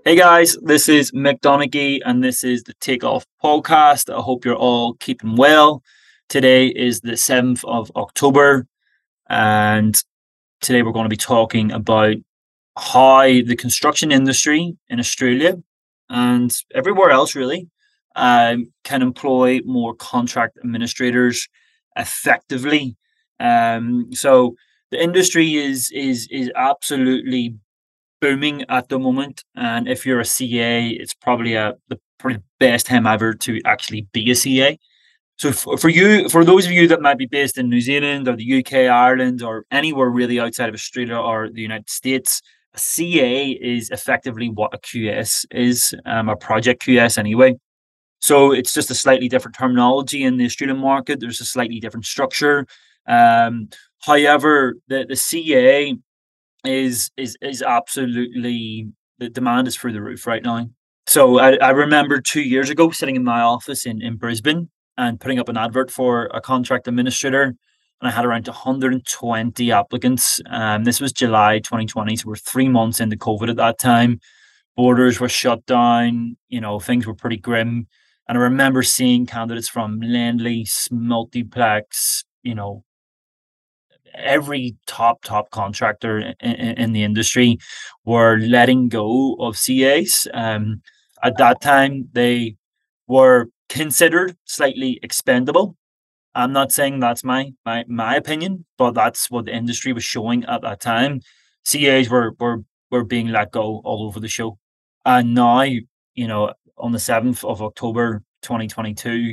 Hey guys, this is Mick Donaghy and this is the Takeoff podcast. I hope you're all keeping well. Today is the 7th of October, and today we're going to be talking about how the construction industry in Australia and everywhere else really can employ more contract administrators effectively. So the industry is absolutely booming at the moment, and if you're a CA, it's probably the probably best time ever to actually be a CA. So for those of you that might be based in New Zealand or the UK, Ireland, or anywhere really outside of Australia or the United States, a CA is effectively what a QS is, a project QS anyway. So it's just a slightly different terminology in the Australian market. There's a slightly different structure. Um, However, the CA is absolutely, the demand is through the roof right now. So I remember 2 years ago sitting in my office in Brisbane and putting up an advert for a contract administrator, and I had around 120 applicants. This was July 2020, so we're 3 months into COVID at that time. Borders were shut down, things were pretty grim. And I remember seeing candidates from Lendlease, Multiplex, every top contractor in the industry were letting go of CAs. At that time, they were considered slightly expendable. I'm not saying that's my opinion, but that's what the industry was showing at that time. CAs were being let go all over the show, and now on the 7th of October, 2022.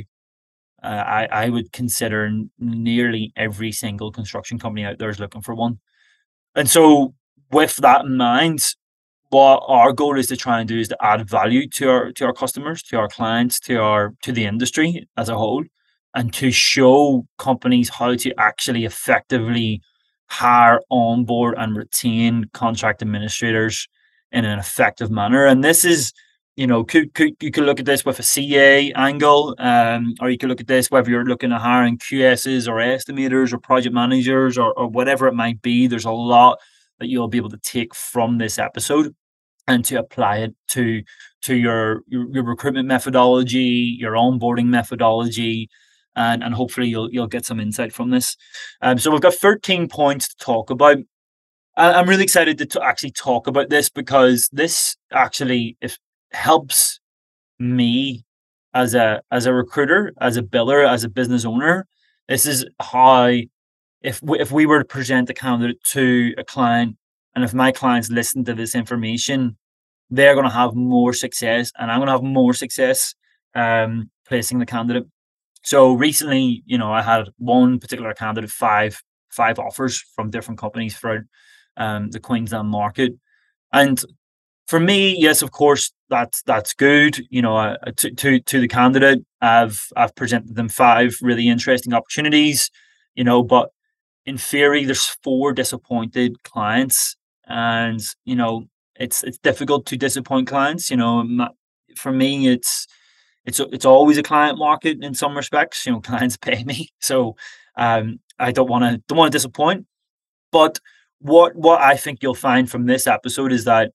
I would consider nearly every single construction company out there is looking for one. And so, with that in mind, what our goal is to try and do is to add value to our customers, to our clients, to the industry as a whole, and to show companies how to actually effectively hire, onboard, and retain contract administrators in an effective manner. And this is, you could look at this with a CA angle, or you could look at this whether you're looking at hiring QSs or estimators or project managers or whatever it might be. There's a lot that you'll be able to take from this episode and to apply it to your recruitment methodology, your onboarding methodology, and hopefully you'll get some insight from this. So we've got 13 points to talk about. I'm really excited to actually talk about this because this actually helps me as a recruiter, as a biller, as a business owner. This is how, if we were to present a candidate to a client, and if my clients listen to this information, they're going to have more success, and I'm going to have more success placing the candidate. So recently, I had one particular candidate, five offers from different companies throughout the Queensland market, and for me, yes, of course, that's good. To the candidate, I've presented them five really interesting opportunities. But in theory, there's four disappointed clients, and it's difficult to disappoint clients. For me, it's always a client market in some respects. Clients pay me, so I don't want to disappoint. But what I think you'll find from this episode is that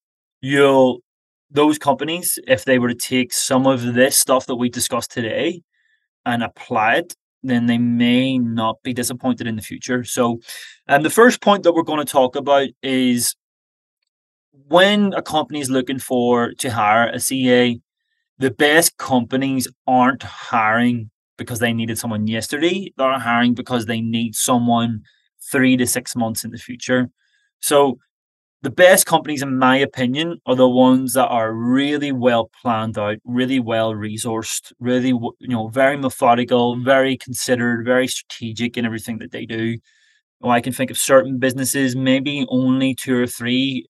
those companies, if they were to take some of this stuff that we discussed today and apply it, then they may not be disappointed in the future. So, the first point that we're going to talk about is when a company is looking to hire a CA, the best companies aren't hiring because they needed someone yesterday. They're hiring because they need someone 3 to 6 months in the future. So the best companies, in my opinion, are the ones that are really well planned out, really well resourced, really, very methodical, very considered, very strategic in everything that they do. I can think of certain businesses, maybe only two or three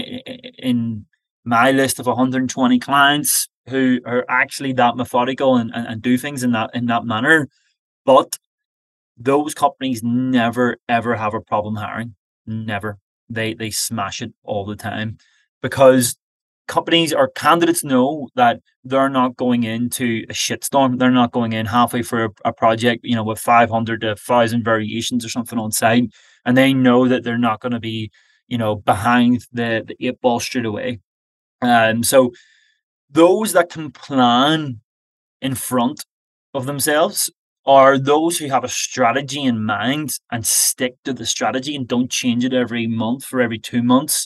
in my list of 120 clients who are actually that methodical and do things in that manner. But those companies never ever have a problem hiring. Never. They smash it all the time because companies or candidates know that they're not going into a shitstorm. They're not going in halfway through a project, with 500 to 1,000 variations or something on site, and they know that they're not going to be, behind the eight ball straight away. So those that can plan in front of themselves are those who have a strategy in mind and stick to the strategy and don't change it every month or every 2 months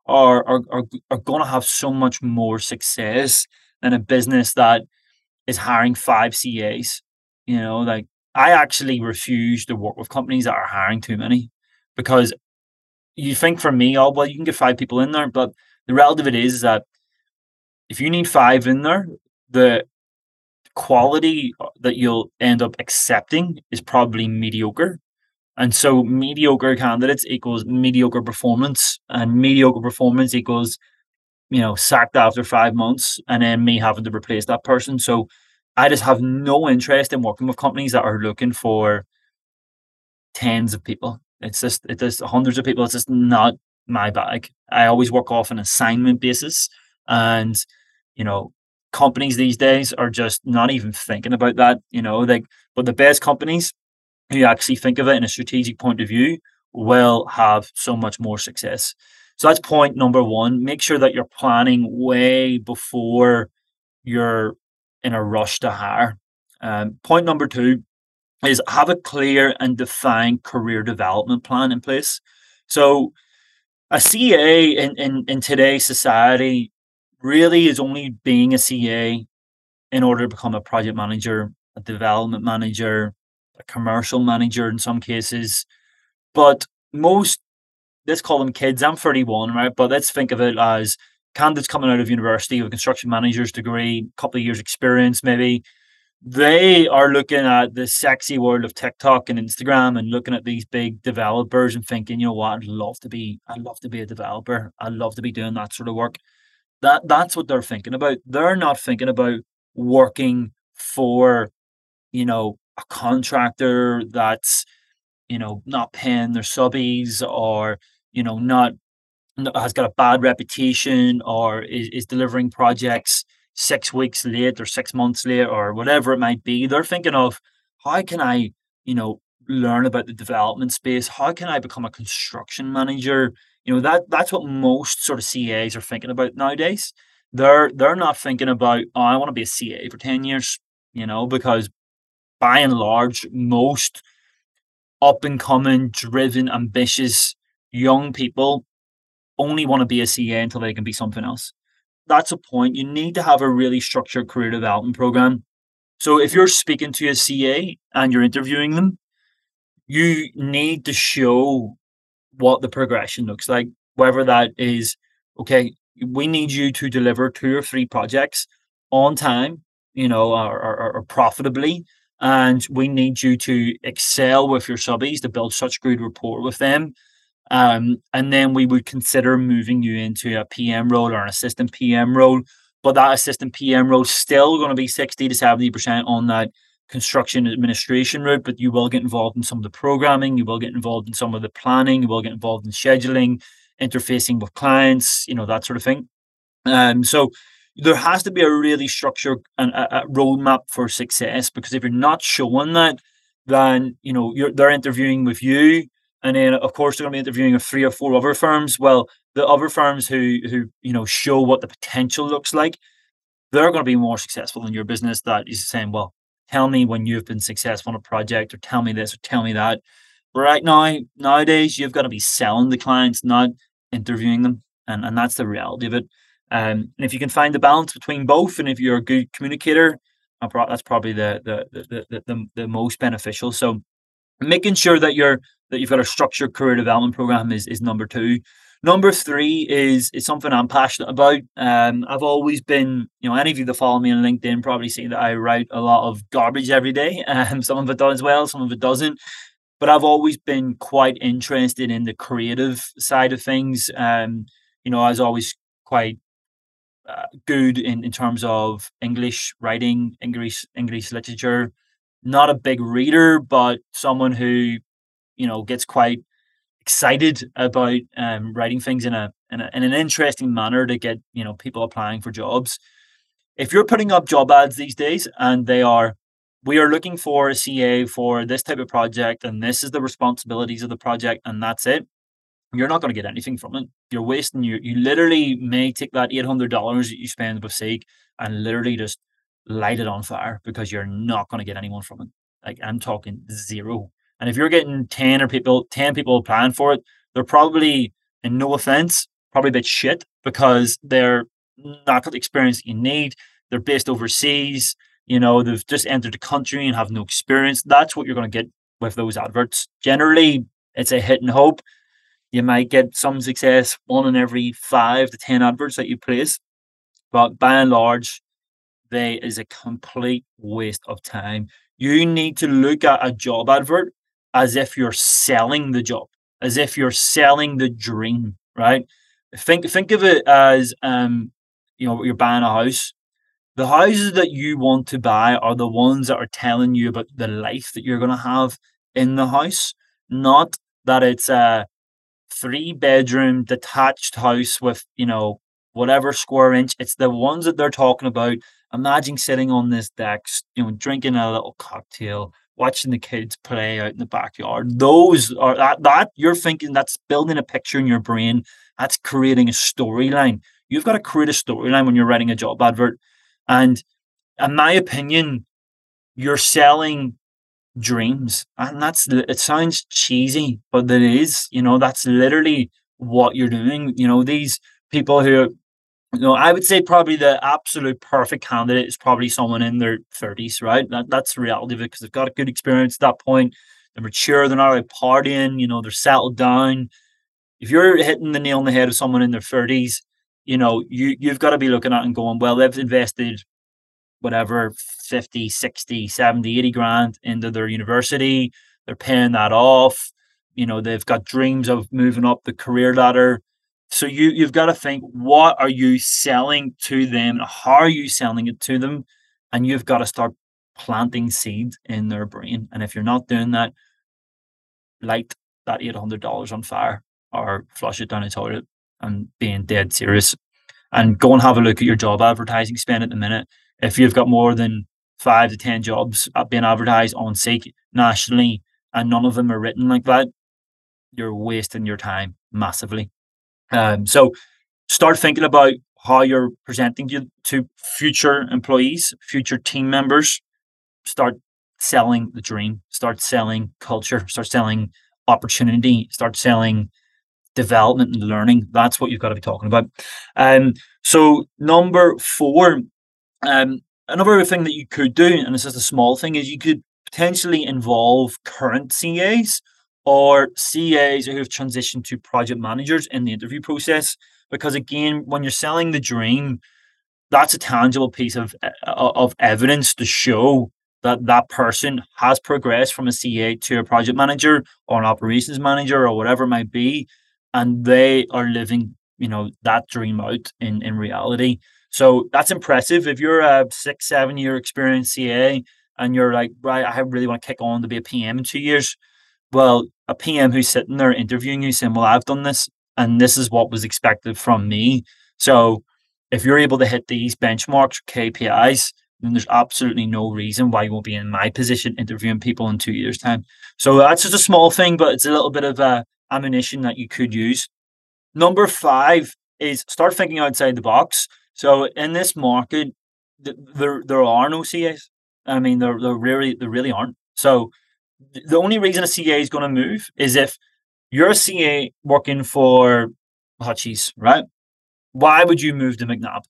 are going to have so much more success than a business that is hiring five CAs. Like I actually refuse to work with companies that are hiring too many because you think for me, oh, well, you can get five people in there. But the reality of it is that if you need five in there, the quality that you'll end up accepting is probably mediocre. And so mediocre candidates equals mediocre performance, and mediocre performance equals, sacked after 5 months and then me having to replace that person. So I just have no interest in working with companies that are looking for tens of people. It is hundreds of people. It's just not my bag. I always work off an assignment basis, and you know, companies these days are just not even thinking about that. But the best companies who actually think of it in a strategic point of view will have so much more success. So that's point number one. Make sure that you're planning way before you're in a rush to hire. Point number two is have a clear and defined career development plan in place. So a CA in today's society really is only being a CA in order to become a project manager, a development manager, a commercial manager in some cases. But most, let's call them kids. I'm 31, right? But let's think of it as candidates coming out of university with a construction manager's degree, a couple of years experience, maybe. They are looking at the sexy world of TikTok and Instagram and looking at these big developers and thinking, you know what, I'd love to be a developer. I'd love to be doing that sort of work. That's what they're thinking about. They're not thinking about working for, a contractor that's, not paying their subbies or, not has got a bad reputation or is delivering projects 6 weeks late or 6 months late or whatever it might be. They're thinking of how can I, learn about the development space? How can I become a construction manager? That's what most sort of CAs are thinking about nowadays. They're not thinking about, oh, I want to be a CA for 10 years, because by and large, most up and coming, driven, ambitious young people only want to be a CA until they can be something else. That's a point. You need to have a really structured career development program. So if you're speaking to a CA and you're interviewing them, you need to show what the progression looks like, whether that is, okay, we need you to deliver 2 or 3 projects on time, or profitably. And we need you to excel with your subbies to build such good rapport with them. And then we would consider moving you into a PM role or an assistant PM role. But that assistant PM role is still going to be 60 to 70% on that construction administration route, but you will get involved in some of the programming, you will get involved in some of the planning, you will get involved in scheduling, interfacing with clients, that sort of thing. So there has to be a really structured and a roadmap for success, because if you're not showing that, then they're interviewing with you, and then of course they're going to be interviewing with 3 or 4 other firms. Well, the other firms who show what the potential looks like, they're going to be more successful in your business. That is saying, well, tell me when you've been successful on a project, or tell me this, or tell me that. Right now, nowadays, you've got to be selling the clients, not interviewing them, and that's the reality of it. And if you can find the balance between both, and if you're a good communicator, that's probably the most beneficial. So making sure that you've got a structured career development program is number two. Number three is something I'm passionate about. I've always been, any of you that follow me on LinkedIn probably see that I write a lot of garbage every day. Some of it does well, some of it doesn't. But I've always been quite interested in the creative side of things. I was always quite good in terms of English writing, English literature. Not a big reader, but someone who gets quite excited about writing things in an interesting manner to get people applying for jobs. If you're putting up job ads these days and we are looking for a CA for this type of project, and this is the responsibilities of the project, and that's it. you're not going to get anything from it. You're wasting you literally may take that $800 that you spend with Seek and literally just light it on fire because you're not going to get anyone from it. Like I'm talking zero. And if you're getting 10 people applying for it, they're probably, and no offense, probably a bit shit because they're not got the experience you need. They're based overseas. They've just entered the country and have no experience. That's what you're going to get with those adverts. Generally, it's a hit and hope. You might get some success, one in every 5 to 10 adverts that you place, but by and large, they is a complete waste of time. You need to look at a job advert as if you're selling the job, as if you're selling the dream, right? Think of it as you're buying a house. The houses that you want to buy are the ones that are telling you about the life that you're going to have in the house, not that it's a 3-bedroom detached house with, whatever square inch. It's the ones that they're talking about. Imagine sitting on this deck, drinking a little cocktail, watching the kids play out in the backyard. Those are that you're thinking that's building a picture in your brain. That's creating a storyline. You've got to create a storyline when you're writing a job advert. And in my opinion, you're selling dreams. And it sounds cheesy, but it is, that's literally what you're doing. These people who, I would say probably the absolute perfect candidate is probably someone in their 30s, right? That's the reality of it because they've got a good experience at that point. They're mature, they're not out partying, they're settled down. If you're hitting the nail on the head of someone in their 30s, you've got to be looking at and going, well, they've invested whatever 50, 60, 70, 80 grand into their university. They're paying that off. They've got dreams of moving up the career ladder. So you've got to think, what are you selling to them? How are you selling it to them? And you've got to start planting seed in their brain. And if you're not doing that, light that $800 on fire or flush it down the toilet and being dead serious. And go and have a look at your job advertising spend at the minute. If you've got more than 5 to 10 jobs being advertised on Seek nationally and none of them are written like that, you're wasting your time massively. So start thinking about how you're presenting to future employees, future team members. Start selling the dream, start selling culture, start selling opportunity, start selling development and learning. That's what you've got to be talking about. So number 4, another thing that you could do, and it's just a small thing, is you could potentially involve current CAs or CAs who have transitioned to project managers in the interview process. Because again, when you're selling the dream, that's a tangible piece of evidence to show that that person has progressed from a CA to a project manager or an operations manager or whatever it might be, and they are living, that dream out in reality. So that's impressive. If you're a 6-7 year experienced CA and you're like, right, I really want to kick on to be a PM in 2 years. Well, a PM who's sitting there interviewing you saying, well, I've done this and this is what was expected from me. So if you're able to hit these benchmarks, KPIs, then there's absolutely no reason why you won't be in my position interviewing people in 2 years' time. So that's just a small thing, but it's a little bit of ammunition that you could use. Number 5 is start thinking outside the box. So in this market, there are no CAs. I mean, there really aren't. So the only reason a CA is going to move is if you're a CA working for Hutchies, right? Why would you move to McNabb?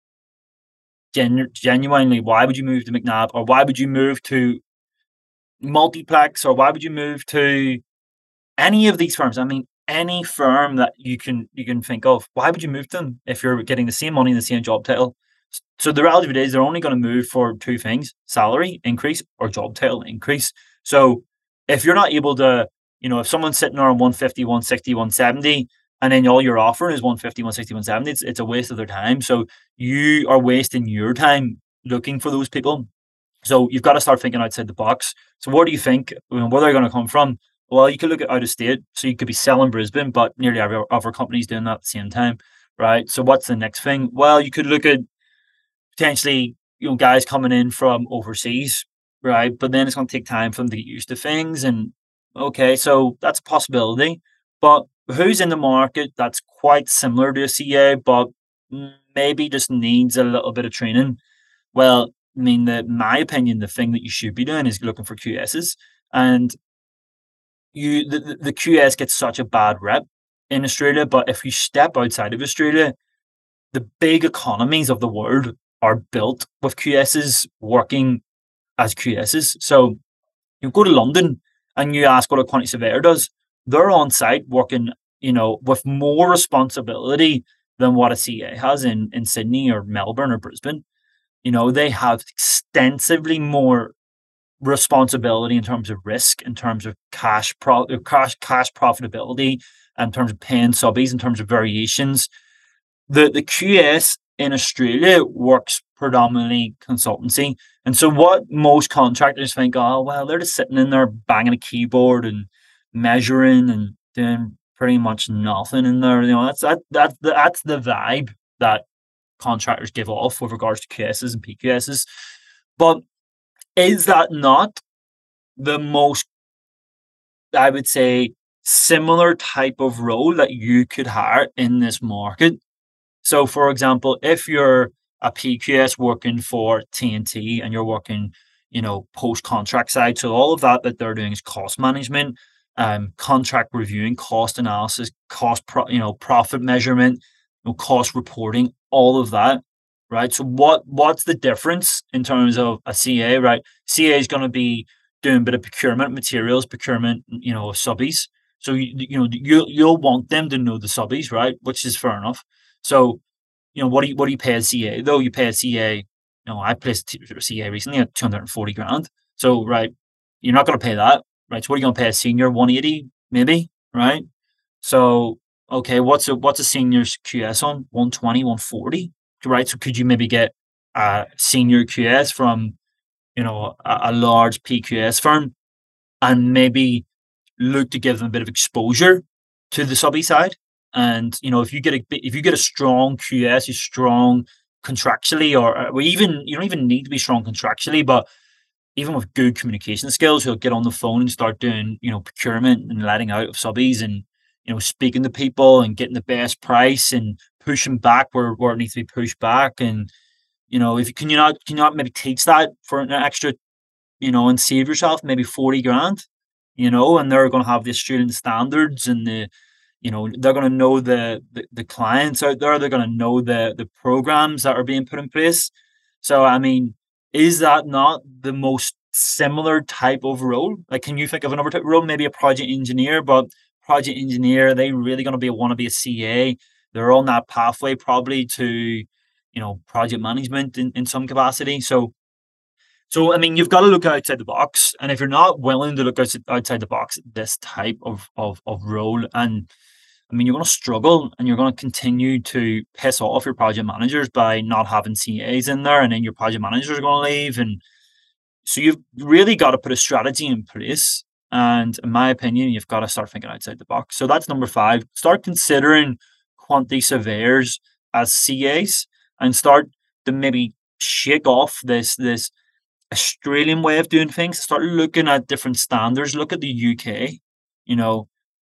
Genuinely, why would you move to McNabb, or why would you move to Multiplex, or why would you move to any of these firms? I mean, any firm that you can think of. Why would you move to them if you're getting the same money and the same job title? So the reality of it is they're only going to move for 2 things: salary increase or job title increase. So if you're not able to, if someone's sitting there on 150, 160, 170, and then all you're offering is 150, 160, 170, it's a waste of their time. So you are wasting your time looking for those people. So you've got to start thinking outside the box. So where do you think, where they're going to come from? Well, you could look at out of state. So you could be selling Brisbane, but nearly every other company's doing that at the same time, right? So what's the next thing? Well, you could look at potentially, guys coming in from overseas, right? But then it's going to take time for them to get used to things. And okay, so that's a possibility. But who's in the market that's quite similar to a CA, but maybe just needs a little bit of training? Well, I mean, my opinion, the thing that you should be doing is looking for QSs, and the QS gets such a bad rep in Australia. But if you step outside of Australia, the big economies of the world are built with QSs working as QSs. So you go to London and you ask what a quantity surveyor does. They're on site working, with more responsibility than what a CA has in Sydney or Melbourne or Brisbane. They have extensively more responsibility in terms of risk, in terms of cash profitability, in terms of paying subbies, in terms of variations. The QS in Australia works predominantly consultancy. And so what most contractors think, oh well, they're just sitting in there banging a keyboard and measuring and doing pretty much nothing in there. That's the vibe that contractors give off with regards to QSs and PQSs. But is that not the most, I would say, similar type of role that you could hire in this market? So, for example, if you're a PQS working for TNT and you're working, post contract side, so all of that they're doing is cost management, contract reviewing, cost analysis, profit measurement, cost reporting, all of that, right? So, what's the difference in terms of a CA, right? CA is going to be doing a bit of procurement, materials procurement, of subbies. So you'll want them to know the subbies, right? Which is fair enough. So, what do you pay a CA though? You pay a CA. I placed a CA recently at 240 grand. So, right, you're not going to pay that, right? So, what are you going to pay a senior? 180, maybe, right? So, okay, what's a senior QS on? 120, 140, right? So, could you maybe get a senior QS from a large PQS firm and maybe look to give them a bit of exposure to the subby side? And if you get a strong QS, you're strong contractually, or even you don't even need to be strong contractually, but even with good communication skills, you'll get on the phone and start doing procurement and letting out of subbies, and speaking to people and getting the best price and pushing back where it needs to be pushed back. And if you can you not maybe teach that for an extra, and save yourself maybe 40 grand, and they're going to have the Australian standards, and they're going to know the clients out there. They're going to know the programs that are being put in place. So, I mean, is that not the most similar type of role? Like, can you think of another type of role? Maybe a project engineer, but project engineer, are they really going to want to be a CA? They're on that pathway probably to, project management in some capacity. So, I mean, you've got to look outside the box, and if you're not willing to look outside the box, this type of role, and I mean, you're going to struggle, and you're going to continue to piss off your project managers by not having CAs in there, and then your project managers are going to leave, and so you've really got to put a strategy in place. And in my opinion, you've got to start thinking outside the box. So that's number 5. Start considering quantity surveyors as CAs, and start to maybe shake off this Australian way of doing things. Start looking at different standards. Look at the UK. You know,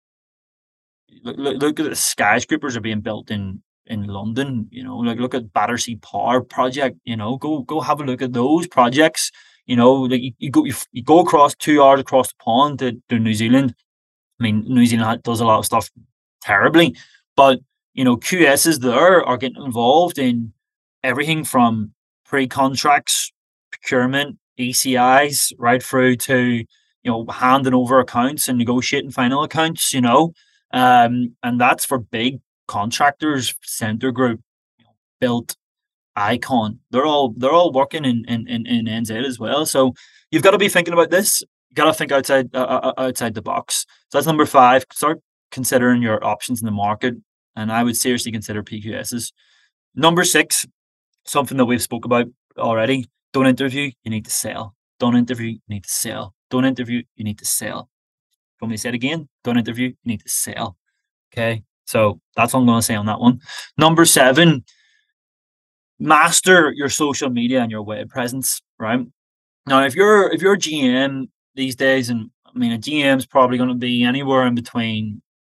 look at the skyscrapers are being built in London. Like, look at Battersea Power project. Go have a look at those projects. Like you go across 2 hours across the pond to New Zealand. I mean, New Zealand does a lot of stuff terribly, but QSs there are getting involved in everything from pre-contracts, procurement, ECIs, right through to handing over accounts and negotiating final accounts. And that's for big contractors, Centre Group, Built, Icon. They're all working in NZ as well. So you've got to be thinking about this. You got to think outside the box. So that's number 5. Start considering your options in the market, and I would seriously consider PQSs. Number 6, something that we've spoke about already. Don't interview, you need to sell. Don't interview, you need to sell. Don't interview, you need to sell. Want me to say it again? Don't interview, you need to sell. Okay, so that's what I'm going to say on that one. Number 7, master your social media and your web presence. Right now, if you're a GM these days, and I mean a GM is probably going to be anywhere in between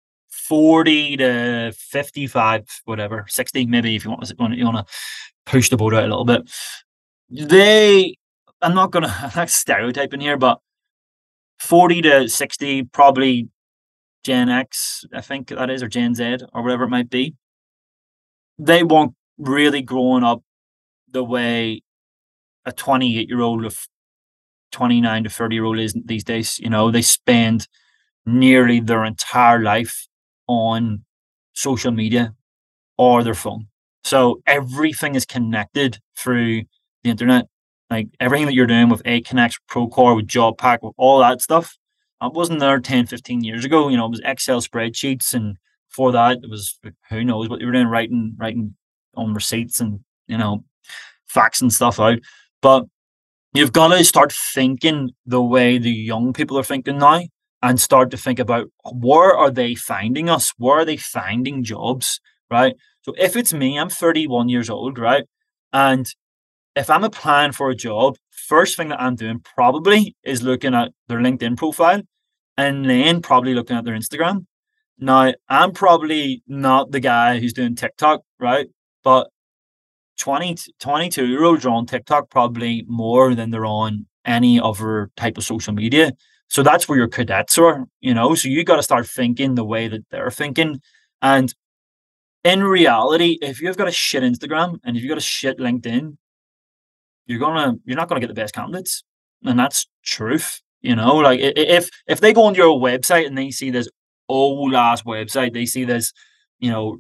40 to 55, whatever, 60, maybe if you want to push the boat out a little bit. They, I'm not stereotyping here, but 40 to 60, probably Gen X, I think that is, or Gen Z, or whatever it might be. They weren't really growing up the way a 28-year-old or 29 to 30-year-old is these days. They spend nearly their entire life on social media or their phone. So everything is connected through the internet. Like everything that you're doing with AConnect, Procore, with JobPack, with all that stuff, that wasn't there 10, 15 years ago. It was Excel spreadsheets, and before that, it was who knows what you were doing, writing on receipts and faxing stuff out. But you've got to start thinking the way the young people are thinking now, and start to think about where are they finding us? Where are they finding jobs, right? So if it's me, I'm 31 years old, right? And if I'm applying for a job, first thing that I'm doing probably is looking at their LinkedIn profile, and then probably looking at their Instagram. Now, I'm probably not the guy who's doing TikTok, right? But 22-year-olds are on TikTok probably more than they're on any other type of social media. So that's where your cadets are. So you got to start thinking the way that they're thinking. And in reality, if you've got a shit Instagram and if you've got a shit LinkedIn, you're not gonna get the best candidates. And that's truth. Like if they go on your website and they see this old ass website, they see this, you know,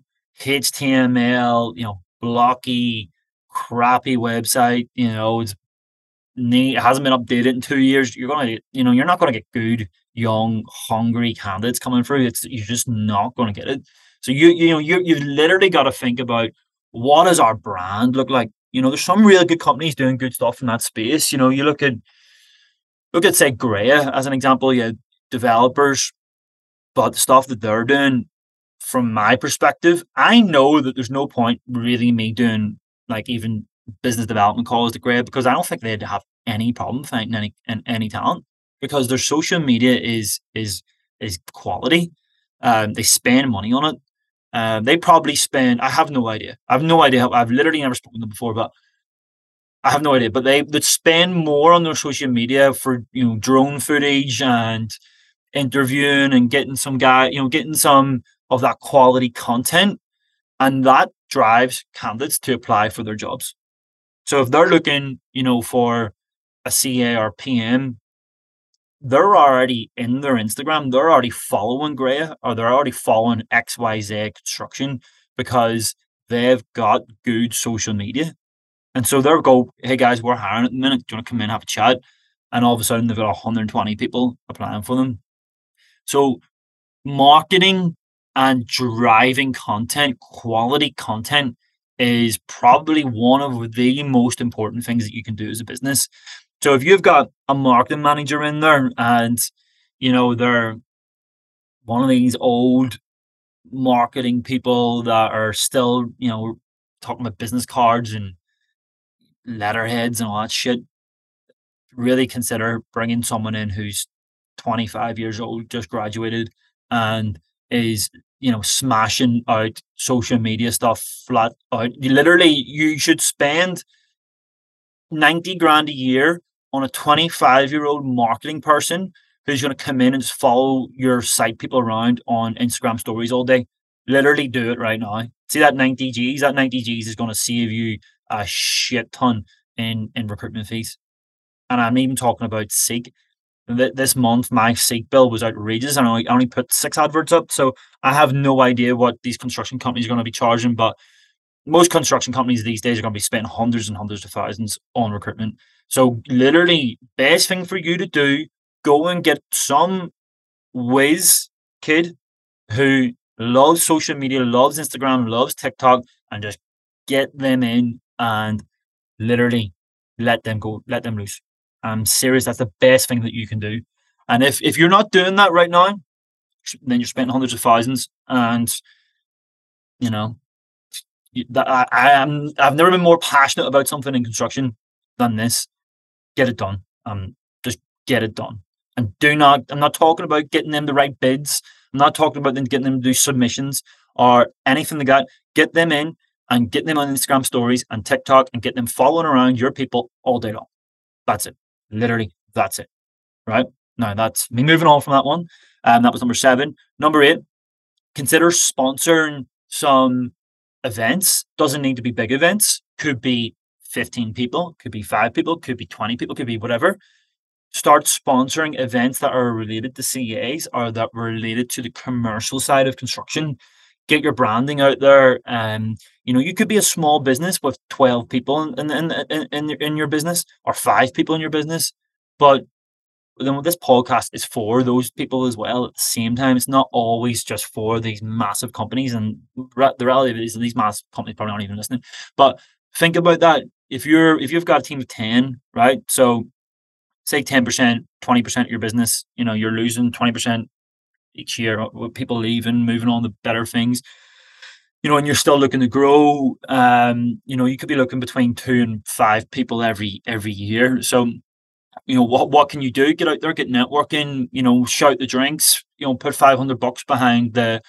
HTML, blocky, crappy website, it hasn't been updated in 2 years. You're not gonna get good, young, hungry candidates coming through. You're just not gonna get it. So you've literally got to think about, what does our brand look like? There's some really good companies doing good stuff in that space. You look at say Greya as an example. Yeah, developers, but the stuff that they're doing, from my perspective, I know that there's no point really me doing like even business development calls to Greya, because I don't think they'd have any problem finding any talent, because their social media is quality. They spend money on it. They probably spend. I have no idea. I have no idea. I've literally never spoken to them before, but I have no idea. But they would spend more on their social media for drone footage and interviewing and getting some guy, getting some of that quality content, and that drives candidates to apply for their jobs. So if they're looking, for a CA or PM, they're already in their Instagram, they're already following Greya, or they're already following XYZ Construction, because they've got good social media. And so they'll go, hey guys, we're hiring at the minute. Do you want to come in and have a chat? And all of a sudden they've got 120 people applying for them. So marketing and driving content, quality content, is probably one of the most important things that you can do as a business. So if you've got a marketing manager in there, and they're one of these old marketing people that are still talking about business cards and letterheads and all that shit, really consider bringing someone in who's 25 years old, just graduated, and is smashing out social media stuff flat out. You should spend 90 grand a year on a 25-year-old marketing person who's going to come in and just follow your site people around on Instagram stories all day. Literally do it right now. See that 90 G's? That 90 G's is going to save you a shit ton in recruitment fees. And I'm even talking about Seek. This month, my Seek bill was outrageous, and I only put 6 adverts up. So I have no idea what these construction companies are going to be charging, but most construction companies these days are going to be spending hundreds and hundreds of thousands on recruitment. So literally, best thing for you to do, go and get some whiz kid who loves social media, loves Instagram, loves TikTok, and just get them in and literally let them go, let them loose. I'm serious. That's the best thing that you can do. And if you're not doing that right now, then you're spending hundreds of thousands. And I've never been more passionate about something in construction than this. Get it done. Just get it done. And I'm not talking about getting them the right bids. I'm not talking about them getting them to do submissions or anything like that. Get them in and get them on Instagram stories and TikTok and get them following around your people all day long. That's it. Literally, that's it. Right? Now, that's me moving on from that one. That was number 7. Number 8, consider sponsoring some events. Doesn't need to be big events. Could be 15 people, could be 5 people, could be 20 people, could be whatever. Start sponsoring events that are related to CAs or that were related to the commercial side of construction. Get your branding out there. You could be a small business with 12 people in your business or 5 people in your business, but then this podcast is for those people as well. At the same time, it's not always just for these massive companies, and the reality is these massive companies probably aren't even listening. But think about that. If you've got a team of 10, right? So say 10%, 20% of your business, you're losing 20% each year with people leaving, moving on to better things. And you're still looking to grow. You could be looking between 2 and 5 people every year. So what can you do? Get out there, get networking, shout the drinks, put $500 behind the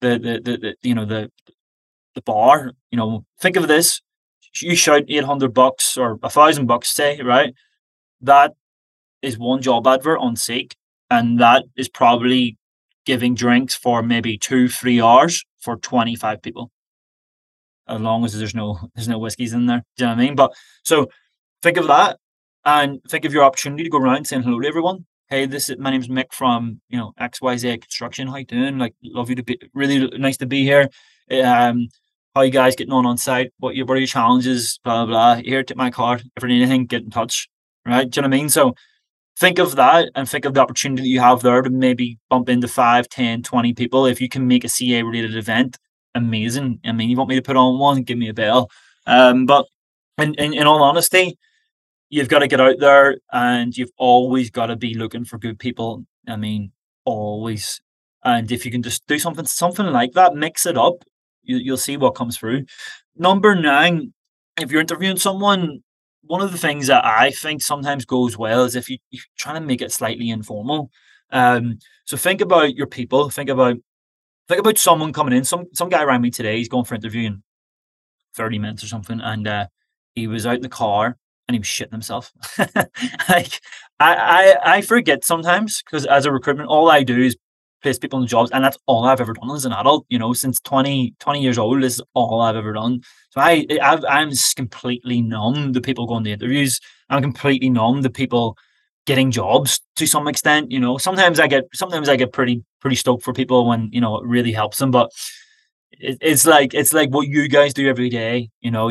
bar. Think of this. You shout $800 or $1,000, say, right? That is one job advert on Seek, and that is probably giving drinks for maybe 2-3 hours for 25 people. As long as there's no whiskeys in there. Do you know what I mean? But so think of that. And think of your opportunity to go around saying hello to everyone. Hey, my name's Mick from XYZ Construction. How you doing? Like, love you to be really nice to be here. How you guys getting on site? What are your challenges? Blah blah blah. Here, take my card. If you need anything, get in touch. Right? Do you know what I mean? So think of that and think of the opportunity that you have there to maybe bump into 5, 10, 20 people. If you can make a CA related event, amazing. I mean, you want me to put on one? Give me a bell. But in all honesty, you've got to get out there and you've always got to be looking for good people. I mean, always. And if you can just do something like that, mix it up, you'll see what comes through. Number 9, if you're interviewing someone, one of the things that I think sometimes goes well is if you're trying to make it slightly informal. So think about your people. Think about someone coming in. Some guy rang me today. He's going for interview in 30 minutes or something, and he was out in the car and he was shitting himself. Like I forget sometimes because as a recruitment, all I do is place people in jobs, and that's all I've ever done as an adult. Since 20 years old, this is all I've ever done. So I'm just completely numb to people going to interviews. I'm completely numb to people getting jobs to some extent. Sometimes I get pretty stoked for people when it really helps them, but it's like what you guys do every day.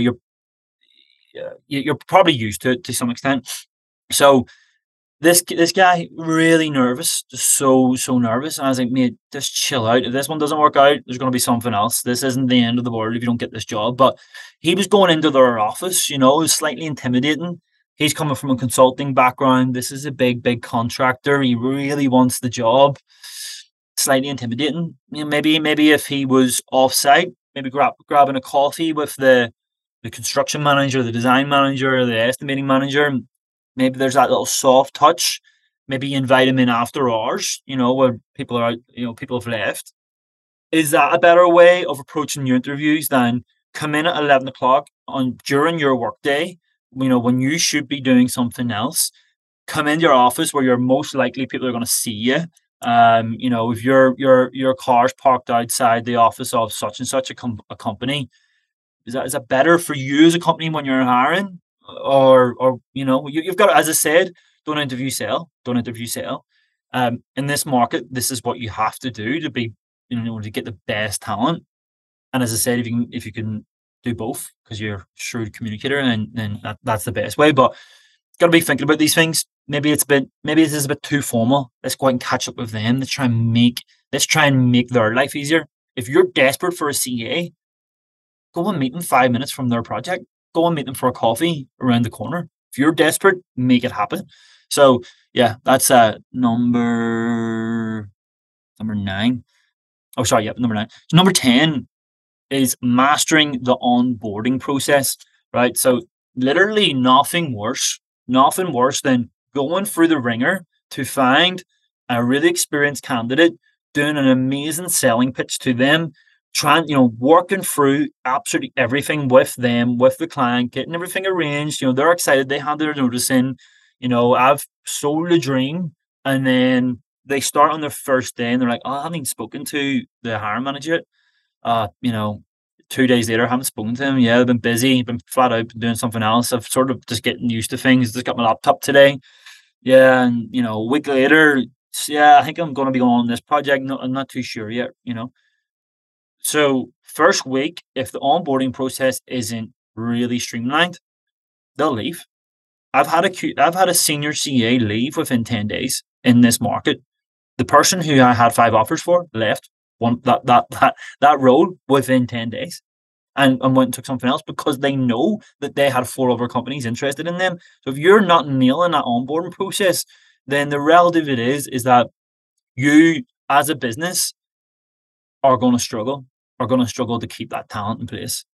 You're probably used to it to some extent. So this guy really nervous, just so nervous. And I was like, mate, just chill out. If this one doesn't work out, there's going to be something else. This isn't the end of the world if you don't get this job. But he was going into their office, it was slightly intimidating. He's coming from a consulting background. This is a big contractor. He really wants the job. Slightly intimidating. Maybe if he was off-site, maybe grabbing a coffee with the construction manager, the design manager, the estimating manager. Maybe there's that little soft touch. Maybe you invite him in after hours, where people are out, people have left. Is that a better way of approaching your interviews than come in at 11 o'clock during your workday, when you should be doing something else? Come into your office where you're most likely people are going to see you. If your car's parked outside the office of such and such a company, is that better for you as a company when you're hiring? Or you've got, as I said, don't interview sell. In this market, this is what you have to do to be, to get the best talent. And as I said, if you can do both because you're a shrewd communicator, and then that's the best way. But got to be thinking about these things. Maybe this is a bit too formal. Let's go out and catch up with them. Let's try and make their life easier. If you're desperate for a CA, go and meet them 5 minutes from their project. Go and meet them for a coffee around the corner. If you're desperate, make it happen. So yeah, that's number 9. Oh, sorry, yeah, number 9. So number 10 is mastering the onboarding process, right? So literally nothing worse than going through the ringer to find a really experienced candidate doing an amazing selling pitch to them, trying, working through absolutely everything with them, with the client, getting everything arranged. They're excited. They hand their notice in. I've sold a dream, and then they start on their first day, and they're like, "Oh, I haven't spoken to the hiring manager yet." 2 days later, I haven't spoken to him. Yeah, I've been busy, been flat out, been doing something else. I've sort of just getting used to things. Just got my laptop today. Yeah, and a week later, yeah, I think I'm going to be going on this project. No, I'm not too sure yet. So first week, if the onboarding process isn't really streamlined, they'll leave. I've had a senior CA leave within 10 days in this market. The person who I had 5 offers for left one that role within 10 days, and went and took something else because they know that they had 4 other companies interested in them. So if you're not nailing that onboarding process, then the relative it is that you as a business are going to struggle to keep that talent in place.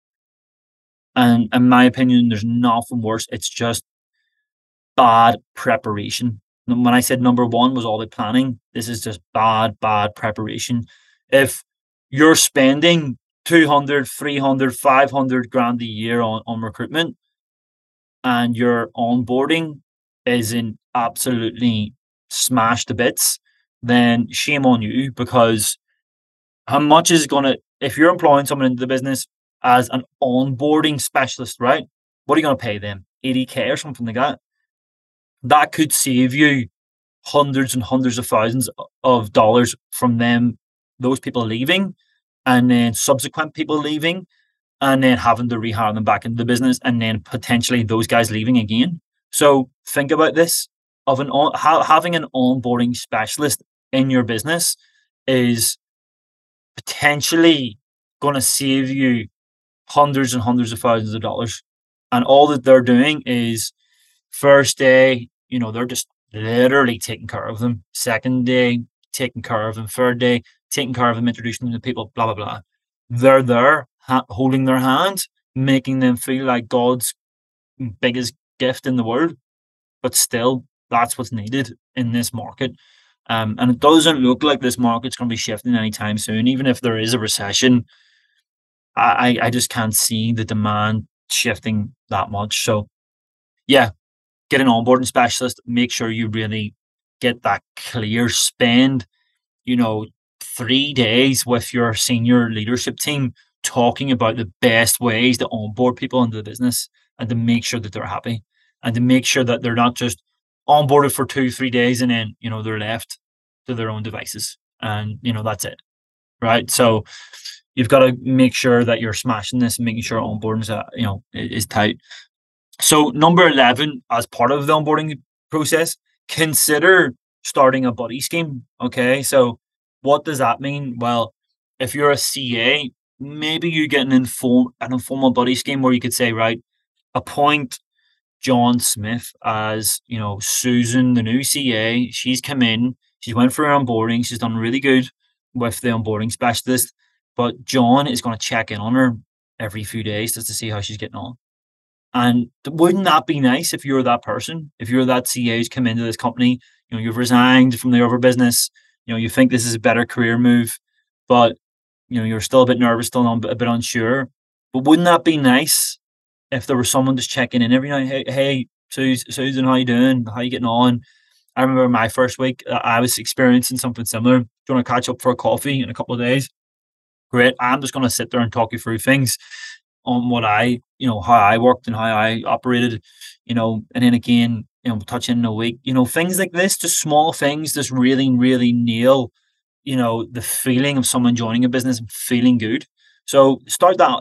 And in my opinion, there's nothing worse. It's just bad preparation. And when I said number one was all the planning, this is just bad preparation. If you're spending 200, 300, 500 grand a year on recruitment, and your onboarding isn't absolutely smashed to bits, then shame on you, because how much is gonna if you're employing someone into the business as an onboarding specialist, right? What are you gonna pay them? 80K or something like that? That could save you hundreds and hundreds of thousands of dollars from those people leaving, and then subsequent people leaving, and then having to rehire them back into the business, and then potentially those guys leaving again. So think about this: having an onboarding specialist in your business is potentially going to save you hundreds and hundreds of thousands of dollars. And all that they're doing is, first day, they're just literally taking care of them. Second day, taking care of them. Third day, taking care of them, introducing them to people, blah, blah, blah. They're there holding their hand, making them feel like God's biggest gift in the world. But still, that's what's needed in this market. And it doesn't look like this market's going to be shifting anytime soon. Even if there is a recession, I just can't see the demand shifting that much. So, yeah, get an onboarding specialist. Make sure you really get that clear spend, you know, 3 days with your senior leadership team talking about the best ways to onboard people into the business, and to make sure that they're happy, and to make sure that they're not just onboarded for 2, 3 days and then, they're left to their own devices, and, that's it. Right. So you've got to make sure that you're smashing this and making sure onboarding is tight. So number 11, as part of the onboarding process, consider starting a buddy scheme. Okay. So what does that mean? Well, if you're a CA, maybe you get an informal buddy scheme where you could say, right, appoint John Smith as, Susan, the new CA. She's come in, she's went through her onboarding, she's done really good with the onboarding specialist, but John is going to check in on her every few days just to see how she's getting on. And wouldn't that be nice if you're that person? If you're that CA who's come into this company, you've resigned from the other business, you think this is a better career move, but you're still a bit nervous, still a bit unsure. But wouldn't that be nice if there was someone just checking in every night? Hey, Susan, how you doing? How you getting on? I remember my first week, I was experiencing something similar. Do you want to catch up for a coffee in a couple of days? Great. I'm just going to sit there and talk you through things on what how I worked and how I operated, and then again, touch in a week, things like this, just small things, just really, really nail, the feeling of someone joining a business and feeling good. So start that.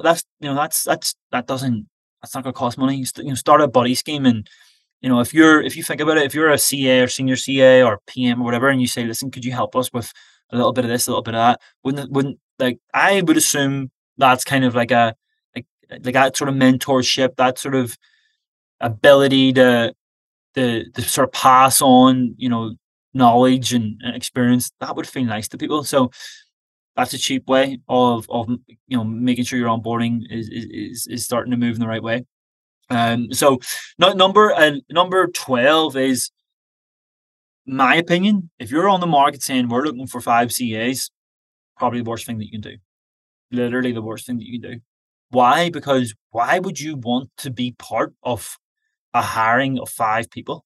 That's not going to cost money. Start a buddy scheme. And, if you think about it, if you're a CA or senior CA or PM or whatever, and you say, listen, could you help us with a little bit of this, a little bit of that? Wouldn't like, I would assume that's kind of like like that sort of mentorship, that sort of ability to sort of pass on, knowledge and experience, that would feel nice to people. So that's a cheap way of making sure your onboarding is starting to move in the right way. So number 12 is my opinion, if you're on the market saying we're looking for five CAs, probably the worst thing that you can do. Literally the worst thing that you can do. Why? Because why would you want to be part of a hiring of five people?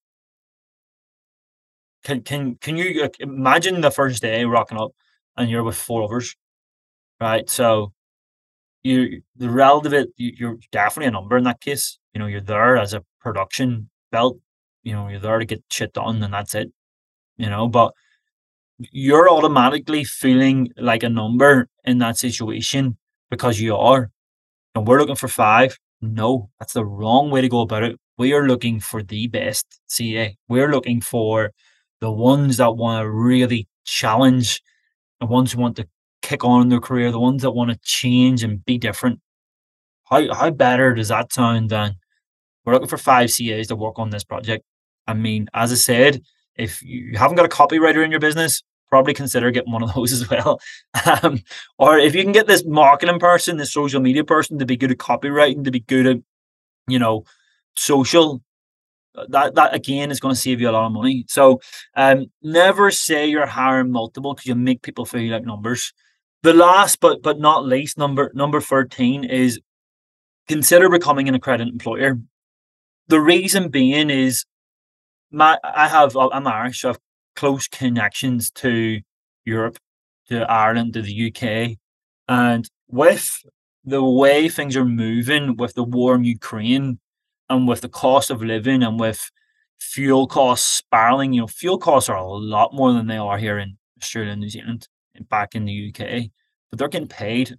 Can you imagine the first day rocking up and you're with four others, right? So the relative it you're definitely a number in that case. You're there as a production belt. You're there to get shit done, and that's it. But you're automatically feeling like a number in that situation because you are. And we're looking for five. No, that's the wrong way to go about it. We are looking for the best CA. We're looking for the ones that want to really challenge, the ones who want to kick on in their career, the ones that want to change and be different. How better does that sound than we're looking for five CAs to work on this project? I mean, as I said, if you haven't got a copywriter in your business, probably consider getting one of those as well. Um, or if you can get this marketing person, this social media person to be good at copywriting, to be good at, you know, social, that again is going to save you a lot of money. So never say you're hiring multiple because you make people feel like numbers. The last but not least, number 13 is consider becoming an accredited employer. The reason being is I'm Irish, so I have close connections to Europe, to Ireland, to the UK, and with the way things are moving with the war in Ukraine and with the cost of living and with fuel costs spiraling, fuel costs are a lot more than they are here in Australia and New Zealand and back in the UK, but they're getting paid.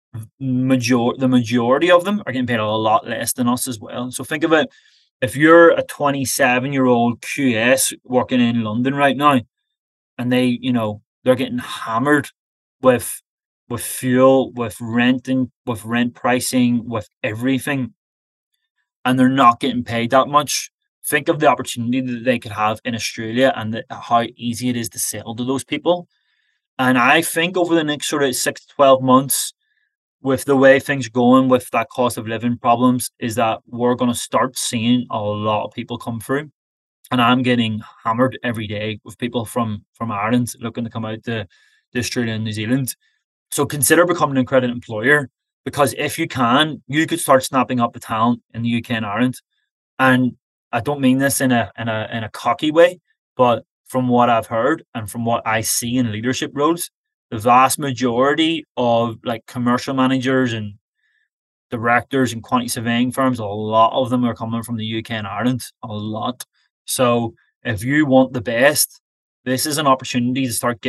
The majority of them are getting paid a lot less than us as well. So think of it, if you're a 27-year-old QS working in London right now, and they're getting hammered with fuel, with renting, with rent pricing, with everything, and they're not getting paid that much. Think of the opportunity that they could have in Australia and how easy it is to sell to those people. And I think over the next sort of 6 to 12 months, with the way things are going with that cost of living problems, is that we're going to start seeing a lot of people come through. And I'm getting hammered every day with people from Ireland looking to come out to Australia and New Zealand. So consider becoming an accredited employer, because if you can, you could start snapping up the talent in the UK and Ireland. And I don't mean this in a cocky way, but from what I've heard and from what I see in leadership roles, the vast majority of like commercial managers and directors and quantity surveying firms, a lot of them are coming from the UK and Ireland, a lot. So if you want the best, this is an opportunity to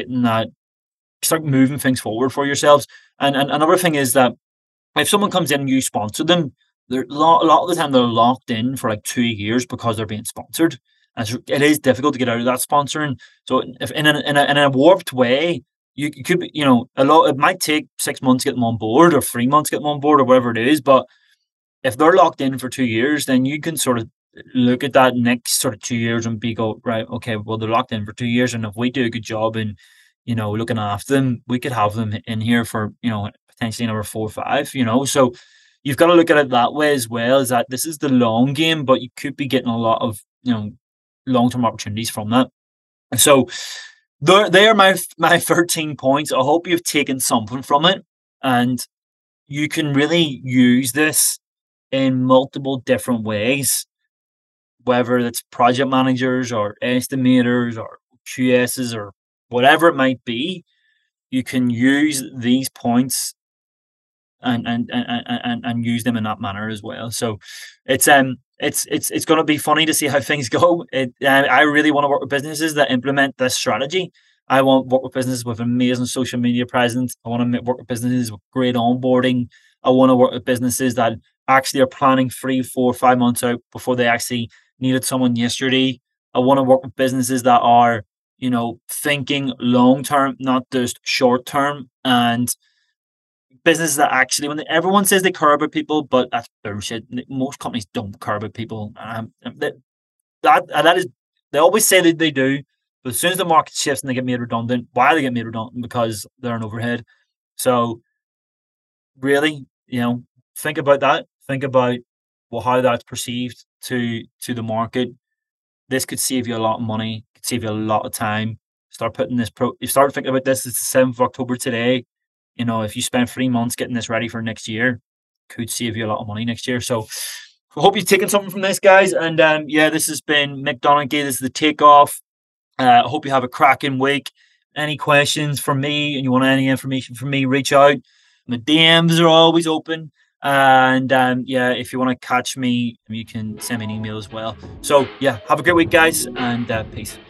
start moving things forward for yourselves. And another thing is that if someone comes in and you sponsor them, a lot of the time they're locked in for like 2 years because they're being sponsored. And it is difficult to get out of that sponsoring. So if in a warped way, you could be, it might take 6 months to get them on board or 3 months to get them on board or whatever it is. But if they're locked in for 2 years, then you can sort of look at that next sort of 2 years and go, right, okay, well, they're locked in for 2 years. And if we do a good job in, looking after them, we could have them in here for, potentially number 4 or 5. So you've got to look at it that way as well, is that this is the long game, but you could be getting a lot of, long-term opportunities from that. And so they are my 13 points. I hope you've taken something from it, and you can really use this in multiple different ways, whether it's project managers or estimators or QSs or whatever it might be. You can use these points and use them in that manner as well. So it's going to be funny to see how things go. I really want to work with businesses that implement this strategy. I want to work with businesses with amazing social media presence. I want to work with businesses with great onboarding. I want to work with businesses that actually are planning 3, 4, 5 months out before they actually needed someone yesterday. I want to work with businesses that are, thinking long term, not just short term, and businesses that actually, everyone says they care about people, but that's bullshit. Most companies don't care about people. That is, they always say that they do, but as soon as the market shifts and they get made redundant, why they get made redundant? Because they're an overhead. So really, think about that. Think about how that's perceived to the market. This could save you a lot of money, could save you a lot of time. Start putting this you start thinking about this. It's the 7th of October today. If you spend 3 months getting this ready for next year, could save you a lot of money next year. So I hope you've taken something from this, guys. And yeah, this has been Mick Donaghy. This is the Takeoff. I hope you have a cracking week. Any questions from me and you want any information from me, reach out. My DMs are always open. And yeah, if you want to catch me, you can send me an email as well. So yeah, have a great week, guys, and peace.